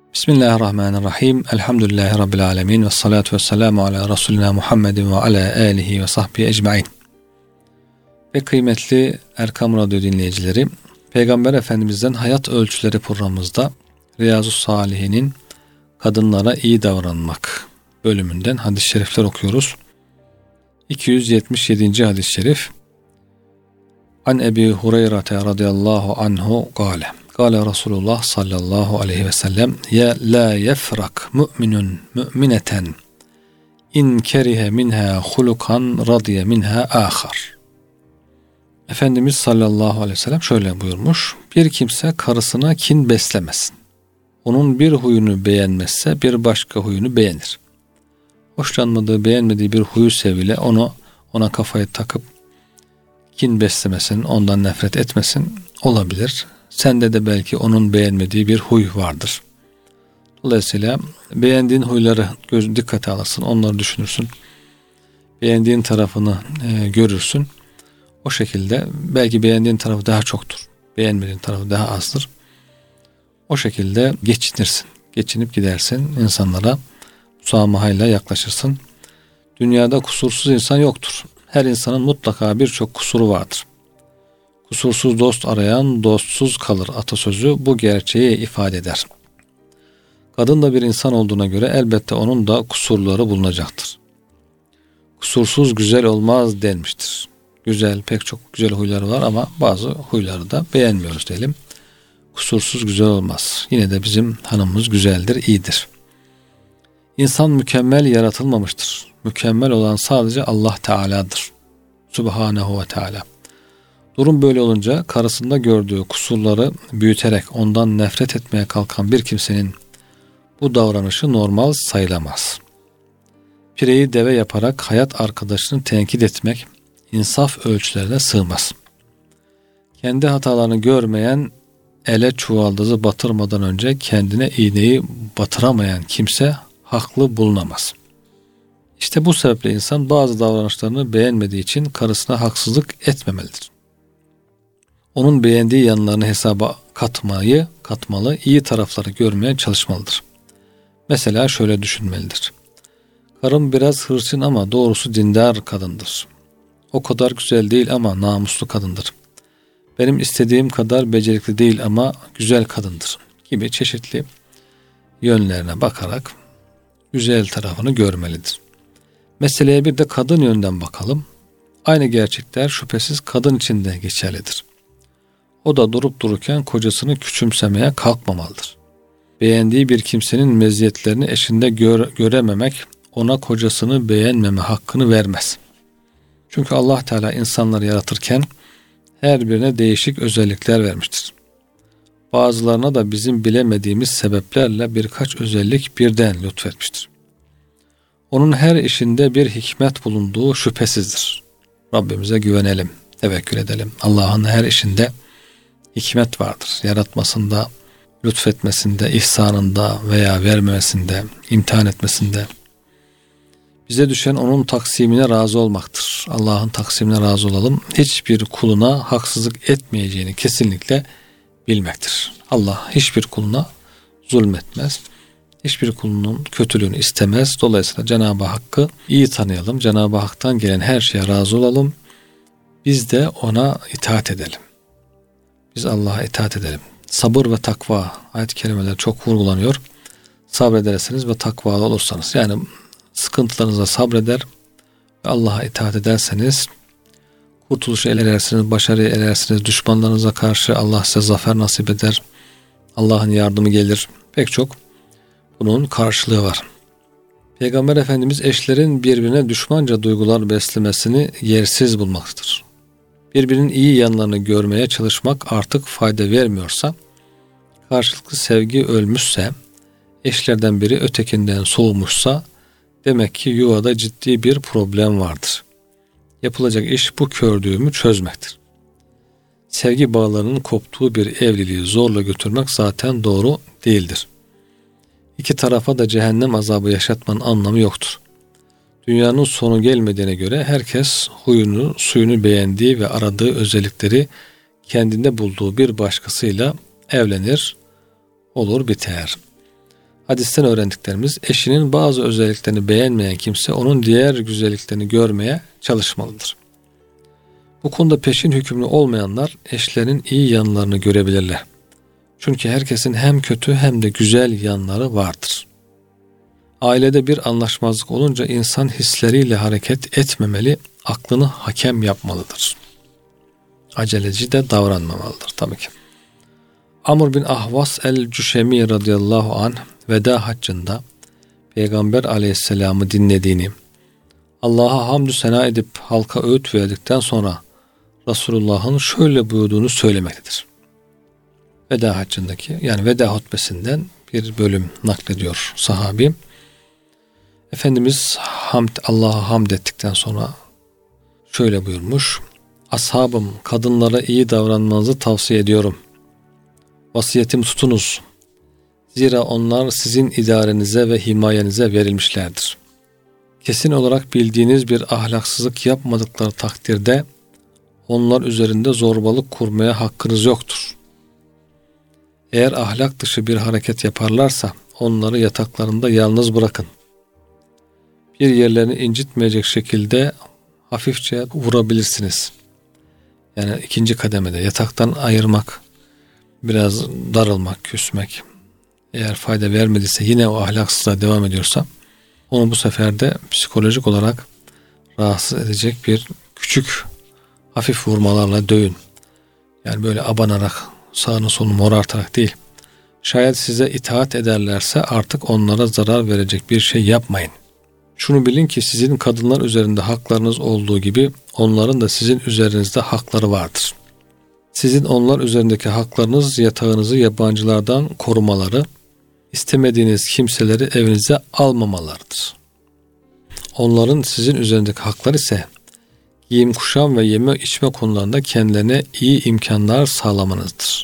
Bismillahirrahmanirrahim. Elhamdülillahi Rabbil alemin. Ve salatu ve selamu ala Resulina Muhammedin ve ala alihi ve sahbihi ecmain. Ve kıymetli Erkam Radyo dinleyicileri, Peygamber Efendimiz'den Hayat Ölçüleri programımızda Riyazu's-Salihin'in Kadınlara İyi Davranmak bölümünden hadis-i şerifler okuyoruz. 277. hadis-i şerif. An Ebi Hureyre radıyallahu anhu gâle. Kâle Resulullah sallallahu aleyhi ve sellem ya la yefrak mü'minun mü'mineten in kerihe minha hulukan radiye minha ahar. Efendimiz sallallahu aleyhi ve sellem şöyle buyurmuş: bir kimse karısına kin beslemesin. Onun bir huyunu beğenmezse bir başka huyunu beğenir. Hoşlanmadığı, beğenmediği bir huyu seviyle ona kafayı takıp kin beslemesin, ondan nefret etmesin olabilir. Sende de belki onun beğenmediği bir huy vardır. Dolayısıyla beğendiğin huyları dikkate alırsın, onları düşünürsün. Beğendiğin tarafını görürsün. O şekilde belki beğendiğin tarafı daha çoktur. Beğenmediğin tarafı daha azdır. O şekilde geçinirsin. Geçinip gidersin. İnsanlara müsamahayla yaklaşırsın. Dünyada kusursuz insan yoktur. Her insanın mutlaka birçok kusuru vardır. Kusursuz dost arayan dostsuz kalır atasözü bu gerçeği ifade eder. Kadın da bir insan olduğuna göre elbette onun da kusurları bulunacaktır. Kusursuz güzel olmaz denmiştir. Güzel, pek çok güzel huyları var ama bazı huyları da beğenmiyoruz diyelim. Kusursuz güzel olmaz. Yine de bizim hanımımız güzeldir, iyidir. İnsan mükemmel yaratılmamıştır. Mükemmel olan sadece Allah Teala'dır. Subhanehu ve Teala. Durum böyle olunca karısında gördüğü kusurları büyüterek ondan nefret etmeye kalkan bir kimsenin bu davranışı normal sayılamaz. Pireyi deve yaparak hayat arkadaşını tenkit etmek insaf ölçülerine sığmaz. Kendi hatalarını görmeyen, ele çuvaldızı batırmadan önce kendine iğneyi batıramayan kimse haklı bulunamaz. İşte bu sebeple insan bazı davranışlarını beğenmediği için karısına haksızlık etmemelidir. Onun beğendiği yanlarını hesaba katmalı, iyi tarafları görmeye çalışmalıdır. Mesela şöyle düşünmelidir: karım biraz hırçın ama doğrusu dindar kadındır. O kadar güzel değil ama namuslu kadındır. Benim istediğim kadar becerikli değil ama güzel kadındır gibi çeşitli yönlerine bakarak güzel tarafını görmelidir. Meseleye bir de kadın yönden bakalım. Aynı gerçekler şüphesiz kadın için de geçerlidir. O da durup dururken kocasını küçümsemeye kalkmamalıdır. Beğendiği bir kimsenin meziyetlerini eşinde görememek ona kocasını beğenmeme hakkını vermez. Çünkü Allah Teala insanları yaratırken her birine değişik özellikler vermiştir. Bazılarına da bizim bilemediğimiz sebeplerle birkaç özellik birden lütfetmiştir. Onun her işinde bir hikmet bulunduğu şüphesizdir. Rabbimize güvenelim, tevekkül edelim. Allah'ın her işinde hikmet vardır. Yaratmasında, lütfetmesinde, ihsanında veya vermemesinde, imtihan etmesinde. Bize düşen onun taksimine razı olmaktır. Allah'ın taksimine razı olalım. Hiçbir kuluna haksızlık etmeyeceğini kesinlikle bilmektir. Allah hiçbir kuluna zulmetmez. Hiçbir kulunun kötülüğünü istemez. Dolayısıyla Cenab-ı Hakk'ı iyi tanıyalım. Cenab-ı Hak'tan gelen her şeye razı olalım. Biz de ona itaat edelim. Biz Allah'a itaat edelim. Sabır ve takva ayet-i kerimeler çok vurgulanıyor. Sabrederseniz ve takvalı olursanız, yani sıkıntılarınıza sabreder ve Allah'a itaat ederseniz kurtuluşu edersiniz, başarıyı edersiniz. Düşmanlarınıza karşı Allah size zafer nasip eder. Allah'ın yardımı gelir. Pek çok bunun karşılığı var. Peygamber Efendimiz eşlerin birbirine düşmanca duygular beslemesini yersiz bulmaktadır. Birbirinin iyi yanlarını görmeye çalışmak artık fayda vermiyorsa, karşılıklı sevgi ölmüşse, eşlerden biri ötekinden soğumuşsa, demek ki yuvada ciddi bir problem vardır. Yapılacak iş bu kördüğümü çözmektir. Sevgi bağlarının koptuğu bir evliliği zorla götürmek zaten doğru değildir. İki tarafa da cehennem azabı yaşatmanın anlamı yoktur. Dünyanın sonu gelmediğine göre herkes huyunu, suyunu beğendiği ve aradığı özellikleri kendinde bulduğu bir başkasıyla evlenir, olur biter. Hadisten öğrendiklerimiz, eşinin bazı özelliklerini beğenmeyen kimse onun diğer güzelliklerini görmeye çalışmalıdır. Bu konuda peşin hükümlü olmayanlar eşlerinin iyi yanlarını görebilirler. Çünkü herkesin hem kötü hem de güzel yanları vardır. Ailede bir anlaşmazlık olunca insan hisleriyle hareket etmemeli, aklını hakem yapmalıdır. Aceleci de davranmamalıdır tabii ki. Amr bin Ahvas el-Cüşemi radıyallahu anh veda haccında Peygamber aleyhisselamı dinlediğini, Allah'a hamdü sena edip halka öğüt verdikten sonra Resulullah'ın şöyle buyurduğunu söylemektedir. Veda haccındaki, yani veda hutbesinden bir bölüm naklediyor sahabi. Efendimiz Allah'a hamd ettikten sonra şöyle buyurmuş: Ashabım, kadınlara iyi davranmanızı tavsiye ediyorum. Vasiyetimi tutunuz. Zira onlar sizin idarenize ve himayenize verilmişlerdir. Kesin olarak bildiğiniz bir ahlaksızlık yapmadıkları takdirde onlar üzerinde zorbalık kurmaya hakkınız yoktur. Eğer ahlak dışı bir hareket yaparlarsa onları yataklarında yalnız bırakın. Bir yerlerini incitmeyecek şekilde hafifçe vurabilirsiniz. Yani ikinci kademede yataktan ayırmak, biraz darılmak, küsmek, eğer fayda vermediyse, yine o ahlaksızlığa devam ediyorsa, onu bu sefer de psikolojik olarak rahatsız edecek bir küçük hafif vurmalarla dövün. Yani böyle abanarak, sağını solunu morartarak değil. Şayet size itaat ederlerse artık onlara zarar verecek bir şey yapmayın. Şunu bilin ki sizin kadınlar üzerinde haklarınız olduğu gibi onların da sizin üzerinizde hakları vardır. Sizin onlar üzerindeki haklarınız yatağınızı yabancılardan korumaları, istemediğiniz kimseleri evinize almamalarıdır. Onların sizin üzerindeki hakları ise giyim kuşam ve yeme içme konularında kendilerine iyi imkanlar sağlamanızdır.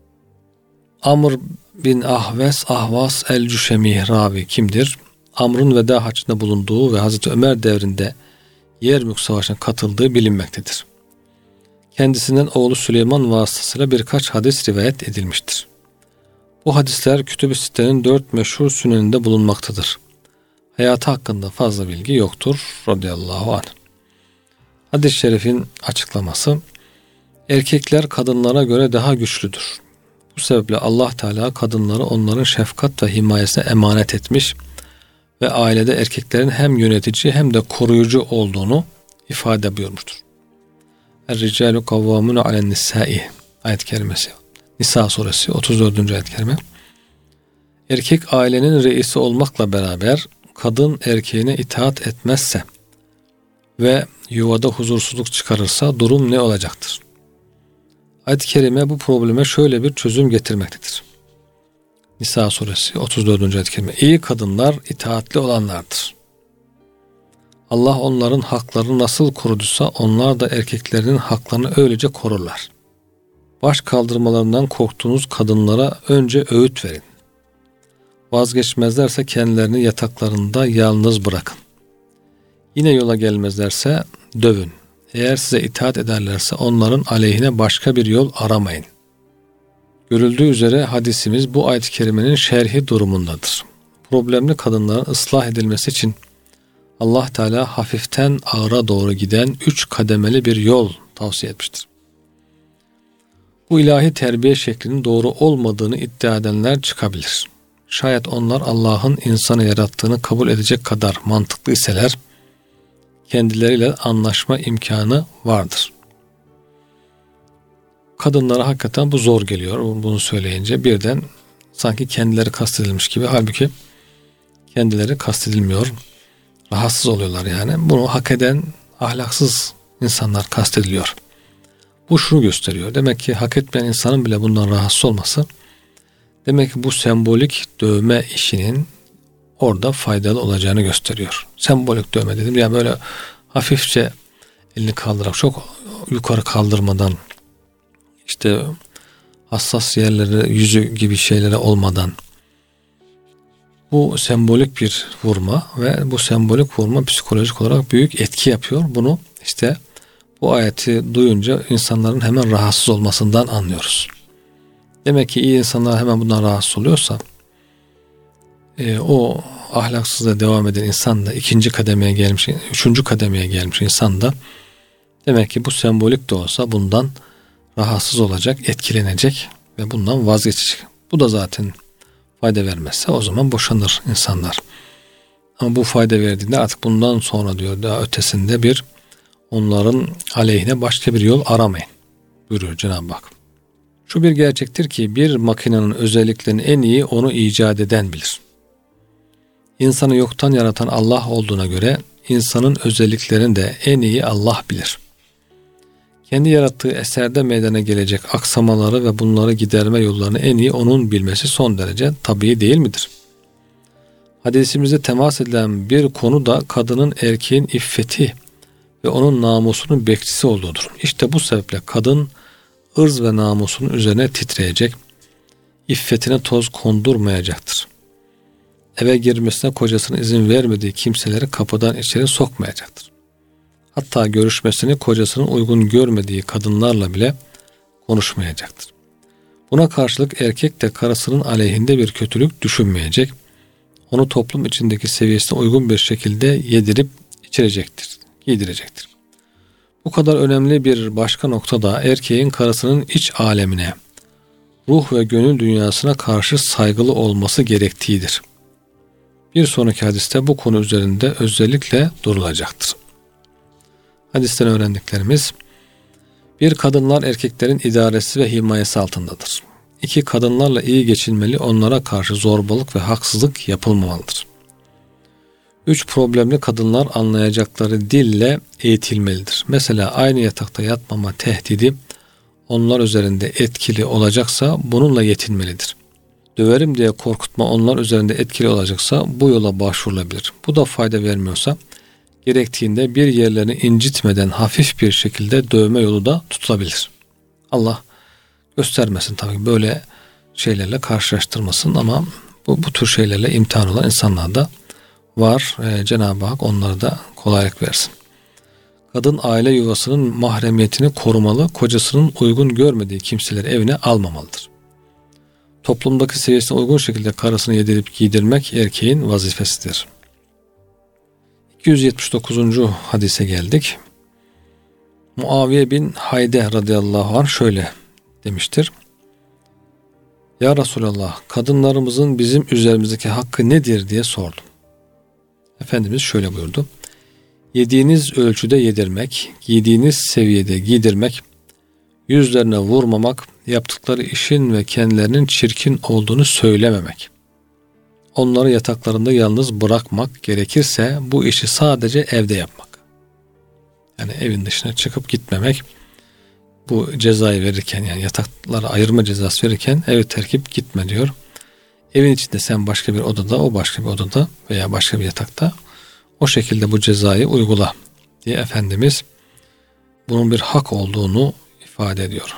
Amr bin Ahvas el-Cüşemi ravi kimdir? Amr'ın veda haccında bulunduğu ve Hazreti Ömer devrinde Yermük Savaşı'na katıldığı bilinmektedir. Kendisinden oğlu Süleyman vasıtasıyla birkaç hadis rivayet edilmiştir. Bu hadisler Kütüb-i Sitte'nin 4 meşhur süneninde bulunmaktadır. Hayatı hakkında fazla bilgi yoktur radıyallahu anh. Hadis-i şerifin açıklaması: erkekler kadınlara göre daha güçlüdür. Bu sebeple Allah Teala kadınları onların şefkat ve himayesine emanet etmiş ve ailede erkeklerin hem yönetici hem de koruyucu olduğunu ifade buyurmuştur. Er-ricalu kavvamun alen nisai ayet-i kerimesi. Nisa suresi 34. ayet-i kerime. Erkek ailenin reisi olmakla beraber kadın erkeğine itaat etmezse ve yuvada huzursuzluk çıkarırsa durum ne olacaktır? Ayet-i kerime bu probleme şöyle bir çözüm getirmektedir. Nisa suresi 34. ayet-i kerime. İyi kadınlar itaatli olanlardır. Allah onların haklarını nasıl koruduysa onlar da erkeklerinin haklarını öylece korurlar. Baş kaldırmalarından korktuğunuz kadınlara önce öğüt verin. Vazgeçmezlerse kendilerini yataklarında yalnız bırakın. Yine yola gelmezlerse dövün. Eğer size itaat ederlerse onların aleyhine başka bir yol aramayın. Görüldüğü üzere hadisimiz bu ayet-i kerimenin şerhi durumundadır. Problemli kadınların ıslah edilmesi için Allah Teala hafiften ağıra doğru giden 3 kademeli bir yol tavsiye etmiştir. Bu ilahi terbiye şeklinin doğru olmadığını iddia edenler çıkabilir. Şayet onlar Allah'ın insanı yarattığını kabul edecek kadar mantıklı iseler, kendileriyle anlaşma imkanı vardır. Kadınlara hakikaten bu zor geliyor. Bunu söyleyince birden sanki kendileri kastedilmiş gibi, halbuki kendileri kastedilmiyor. Rahatsız oluyorlar yani. Bunu hak eden ahlaksız insanlar kastediliyor. Bu şunu gösteriyor. Demek ki hak etmeyen insanın bile bundan rahatsız olması, demek ki bu sembolik dövme işinin orada faydalı olacağını gösteriyor. Sembolik dövme dedim ya, böyle hafifçe elini kaldırarak, çok yukarı kaldırmadan, işte hassas yerleri, yüzü gibi şeylere olmadan, bu sembolik bir vurma ve bu sembolik vurma psikolojik olarak büyük etki yapıyor. Bunu işte bu ayeti duyunca insanların hemen rahatsız olmasından anlıyoruz. Demek ki iyi insanlar hemen bundan rahatsız oluyorsa O ahlaksızlığa devam eden insan da ikinci kademeye gelmiş, üçüncü kademeye gelmiş insan da demek ki bu sembolik de olsa bundan rahatsız olacak, etkilenecek ve bundan vazgeçecek. Bu da zaten fayda vermezse o zaman boşanır insanlar. Ama bu fayda verdiğinde artık bundan sonra diyor daha ötesinde bir onların aleyhine başka bir yol aramayın buyuruyor Cenab-ı Hak. Şu bir gerçektir ki bir makinenin özelliklerini en iyi onu icat eden bilir. İnsanı yoktan yaratan Allah olduğuna göre insanın özelliklerini de en iyi Allah bilir. Kendi yarattığı eserde meydana gelecek aksamaları ve bunları giderme yollarını en iyi onun bilmesi son derece tabii değil midir? Hadisimizde temas edilen bir konu da kadının erkeğin iffeti ve onun namusunun bekçisi olduğudur. İşte bu sebeple kadın ırz ve namusunun üzerine titreyecek, iffetine toz kondurmayacaktır. Eve girmesine kocasının izin vermediği kimseleri kapıdan içeri sokmayacaktır. Hatta görüşmesini kocasının uygun görmediği kadınlarla bile konuşmayacaktır. Buna karşılık erkek de karısının aleyhinde bir kötülük düşünmeyecek, onu toplum içindeki seviyesine uygun bir şekilde yedirip içirecektir, giydirecektir. Bu kadar önemli bir başka nokta da erkeğin karısının iç alemine, ruh ve gönül dünyasına karşı saygılı olması gerektiğidir. Bir sonraki hadiste bu konu üzerinde özellikle durulacaktır. Hadisten öğrendiklerimiz: 1. Kadınlar erkeklerin idaresi ve himayesi altındadır. 2. Kadınlarla iyi geçinmeli, onlara karşı zorbalık ve haksızlık yapılmamalıdır. 3. Problemli kadınlar anlayacakları dille eğitilmelidir. Mesela aynı yatakta yatmama tehdidi onlar üzerinde etkili olacaksa bununla yetinmelidir. Döverim diye korkutma onlar üzerinde etkili olacaksa bu yola başvurulabilir. Bu da fayda vermiyorsa gerektiğinde bir yerlerini incitmeden hafif bir şekilde dövme yolu da tutulabilir. Allah göstermesin tabii, böyle şeylerle karşılaştırmasın ama bu tür şeylerle imtihan olan insanlar da var. Cenab-ı Hak onlara da kolaylık versin. Kadın aile yuvasının mahremiyetini korumalı, kocasının uygun görmediği kimseleri evine almamalıdır. Toplumdaki seviyesine uygun şekilde karısını yedirip giydirmek erkeğin vazifesidir. 279. hadise geldik. Muaviye bin Hayde radıyallahu anh şöyle demiştir: Ya Resulallah, kadınlarımızın bizim üzerimizdeki hakkı nedir diye sordum. Efendimiz şöyle buyurdu: Yediğiniz ölçüde yedirmek, giydiğiniz seviyede giydirmek, yüzlerine vurmamak, yaptıkları işin ve kendilerinin çirkin olduğunu söylememek. Onları yataklarında yalnız bırakmak, gerekirse bu işi sadece evde yapmak. Yani evin dışına çıkıp gitmemek, bu cezayı verirken, yani yatakları ayırma cezası verirken evi terk edip gitme diyor. Evin içinde sen başka bir odada, o başka bir odada veya başka bir yatakta o şekilde bu cezayı uygula diye Efendimiz bunun bir hak olduğunu ifade ediyor.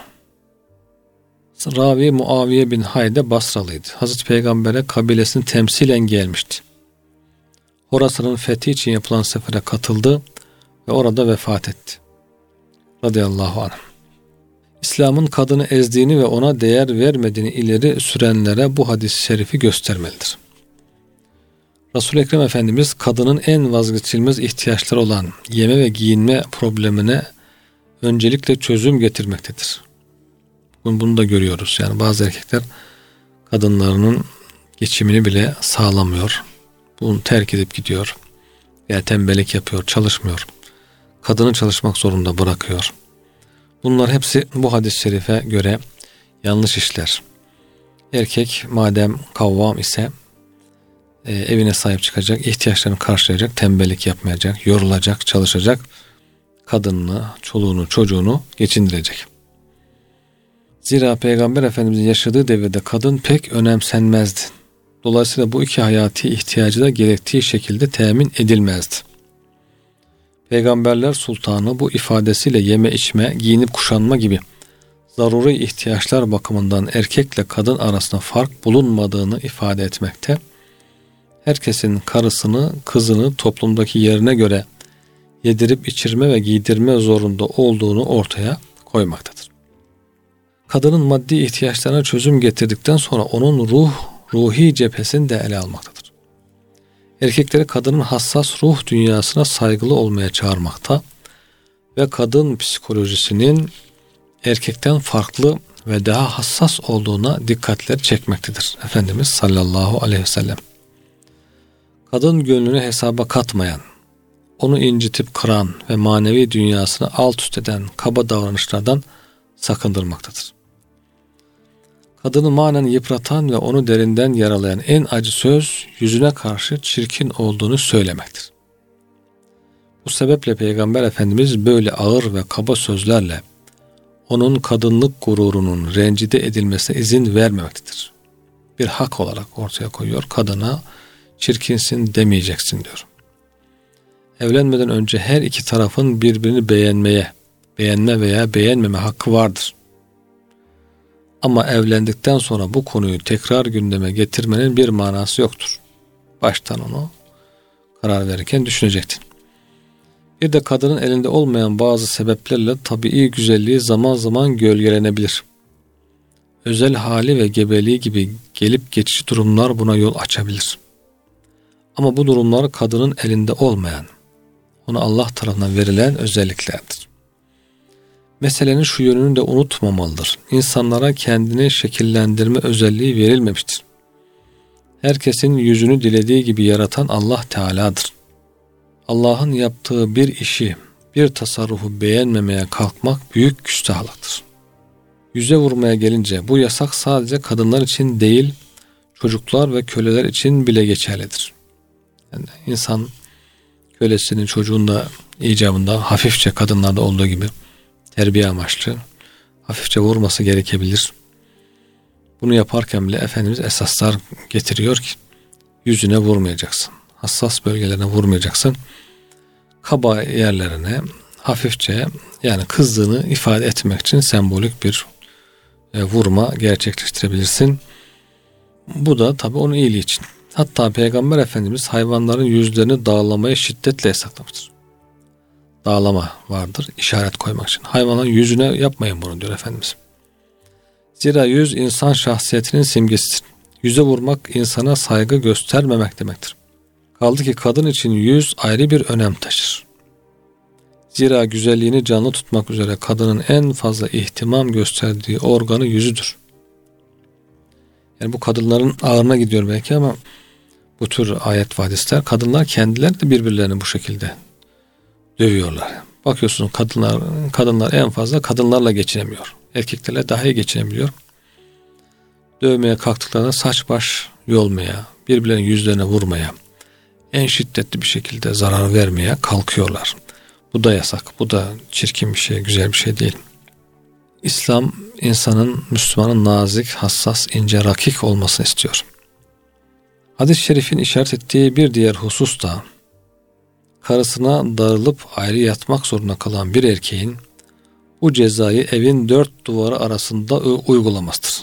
Ravi Muaviye bin Hayde Basralıydı. Hazreti Peygamber'e kabilesini temsilen gelmişti. Horasan'ın fethi için yapılan sefere katıldı ve orada vefat etti. Radıyallahu anh. İslam'ın kadını ezdiğini ve ona değer vermediğini ileri sürenlere bu hadis-i şerifi göstermelidir. Resul-i Ekrem Efendimiz kadının en vazgeçilmez ihtiyaçları olan yeme ve giyinme problemine öncelikle çözüm getirmektedir. Bunu da görüyoruz. Yani bazı erkekler kadınlarının geçimini bile sağlamıyor. Bunu terk edip gidiyor. Veya tembellik yapıyor, çalışmıyor. Kadını çalışmak zorunda bırakıyor. Bunlar hepsi bu hadis-i şerife göre yanlış işler. Erkek madem kavvam ise evine sahip çıkacak, ihtiyaçlarını karşılayacak, tembellik yapmayacak, yorulacak, çalışacak, kadınını, çoluğunu, çocuğunu geçindirecek. Zira Peygamber Efendimizin yaşadığı devirde kadın pek önemsenmezdi. Dolayısıyla bu iki hayati ihtiyacı da gerektiği şekilde temin edilmezdi. Peygamberler Sultanı bu ifadesiyle yeme içme, giyinip kuşanma gibi zaruri ihtiyaçlar bakımından erkekle kadın arasında fark bulunmadığını ifade etmekte, herkesin karısını, kızını toplumdaki yerine göre yedirip içirme ve giydirme zorunda olduğunu ortaya koymaktadır. Kadının maddi ihtiyaçlarına çözüm getirdikten sonra onun ruhi cephesini de ele almaktadır. erkekleri kadının hassas ruh dünyasına saygılı olmaya çağırmakta ve kadın psikolojisinin erkekten farklı ve daha hassas olduğuna dikkatleri çekmektedir. Efendimiz sallallahu aleyhi ve sellem. Kadın gönlünü hesaba katmayan, onu incitip kıran ve manevi dünyasını alt üst eden kaba davranışlardan sakındırmaktadır. Kadını manen yıpratan ve onu derinden yaralayan en acı söz yüzüne karşı çirkin olduğunu söylemektir. Bu sebeple Peygamber Efendimiz böyle ağır ve kaba sözlerle onun kadınlık gururunun rencide edilmesine izin vermemektedir. Bir hak olarak ortaya koyuyor. Kadına çirkinsin demeyeceksin diyor. Evlenmeden önce her iki tarafın birbirini beğenme veya beğenmeme hakkı vardır. Ama evlendikten sonra bu konuyu tekrar gündeme getirmenin bir manası yoktur. Baştan onu karar verirken düşünecektin. Bir de kadının elinde olmayan bazı sebeplerle tabii güzelliği zaman zaman gölgelenebilir. Özel hali ve gebeliği gibi gelip geçici durumlar buna yol açabilir. Ama bu durumlar kadının elinde olmayan, ona Allah tarafından verilen özelliklerdir. Meselenin şu yönünü de unutmamalıdır. İnsanlara kendini şekillendirme özelliği verilmemiştir. Herkesin yüzünü dilediği gibi yaratan Allah Teala'dır. Allah'ın yaptığı bir işi, bir tasarrufu beğenmemeye kalkmak büyük küstahlıktır. Yüze vurmaya gelince bu yasak sadece kadınlar için değil, çocuklar ve köleler için bile geçerlidir. Yani insan kölesinin çocuğun da icabında hafifçe kadınlarda olduğu gibi terbiye amaçlı hafifçe vurması gerekebilir. Bunu yaparken bile Efendimiz esaslar getiriyor ki yüzüne vurmayacaksın. Hassas bölgelerine vurmayacaksın. Kaba yerlerine hafifçe, yani kızdığını ifade etmek için sembolik bir vurma gerçekleştirebilirsin. Bu da tabii onun iyiliği için. Hatta Peygamber Efendimiz hayvanların yüzlerini dağlamaya şiddetle yasaklamıştır. Dağlama vardır, işaret koymak için. Hayvanların yüzüne yapmayın bunu diyor Efendimiz. Zira yüz insan şahsiyetinin simgesidir. Yüze vurmak insana saygı göstermemek demektir. Kaldı ki kadın için yüz ayrı bir önem taşır. Zira güzelliğini canlı tutmak üzere kadının en fazla ihtimam gösterdiği organı yüzüdür. Yani bu kadınların ağırına gidiyor belki ama bu tür ayet ve hadisler, kadınlar kendileri de birbirlerini bu şekilde dövüyorlar. Bakıyorsunuz kadınlar en fazla kadınlarla geçinemiyor. Erkeklerle daha iyi geçinebiliyor. Dövmeye kalktıklarında saç baş yolmaya, birbirlerinin yüzlerine vurmaya, en şiddetli bir şekilde zarar vermeye kalkıyorlar. Bu da yasak. Bu da çirkin bir şey, güzel bir şey değil. İslam insanın, Müslümanın nazik, hassas, ince, rakik olmasını istiyor. Hadis-i şerifin işaret ettiği bir diğer husus da karısına darılıp ayrı yatmak zorunda kalan bir erkeğin bu cezayı evin dört duvarı arasında uygulamasıdır.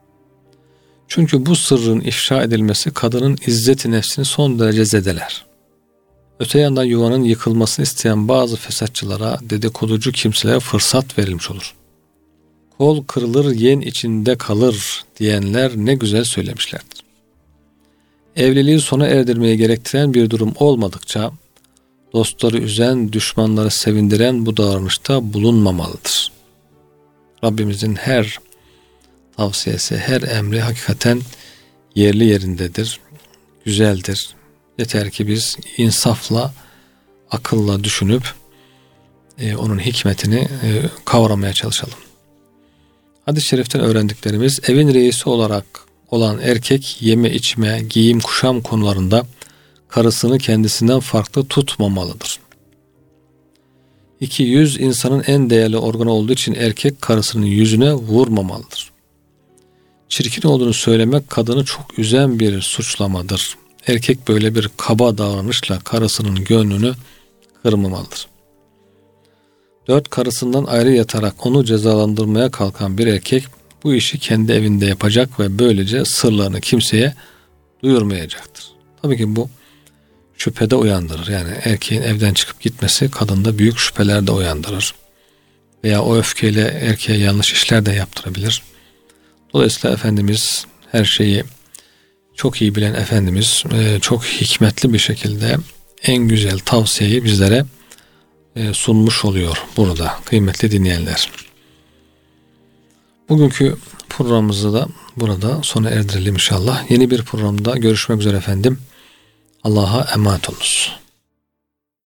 Çünkü bu sırrın ifşa edilmesi kadının izzet-i nefsini son derece zedeler. Öte yandan yuvanın yıkılmasını isteyen bazı fesatçılara, dedikoducu kimselere fırsat verilmiş olur. Kol kırılır yen içinde kalır diyenler ne güzel söylemişlerdir. Evliliği sona erdirmeye gerektiren bir durum olmadıkça dostları üzen, düşmanları sevindiren bu davranışta bulunmamalıdır. Rabbimizin her tavsiyesi, her emri hakikaten yerli yerindedir, güzeldir. Yeter ki biz insafla, akılla düşünüp onun hikmetini kavramaya çalışalım. Hadis-i şeriften öğrendiklerimiz, evin reisi olarak olan erkek yeme içme, giyim kuşam konularında karısını kendisinden farklı tutmamalıdır. 2. Yüz insanın en değerli organı olduğu için erkek karısının yüzüne vurmamalıdır. Çirkin olduğunu söylemek kadını çok üzen bir suçlamadır. Erkek böyle bir kaba davranışla karısının gönlünü kırmamalıdır. 4. Karısından ayrı yatarak onu cezalandırmaya kalkan bir erkek bu işi kendi evinde yapacak ve böylece sırlarını kimseye duyurmayacaktır. Tabii ki bu şüphede uyandırır. Yani erkeğin evden çıkıp gitmesi kadında büyük şüpheler de uyandırır. Veya o öfkeyle erkeğe yanlış işler de yaptırabilir. Dolayısıyla Efendimiz her şeyi çok iyi bilen Efendimiz çok hikmetli bir şekilde en güzel tavsiyeyi bizlere sunmuş oluyor burada kıymetli dinleyenler. Bugünkü programımızı da burada sona erdirelim inşallah. Yeni bir programda görüşmek üzere efendim. Allah'a emanet olunuz.